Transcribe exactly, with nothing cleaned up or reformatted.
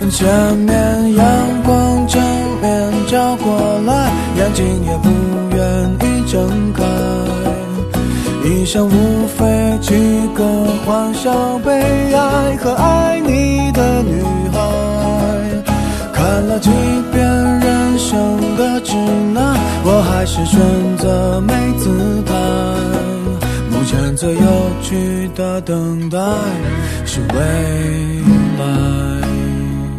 前面阳光正面照过来，眼睛也不愿意睁开，一生无非几个欢笑悲哀和爱你的女孩。看了几遍人生的指南，我还是选择没姿态，目前最有趣的等待是未来。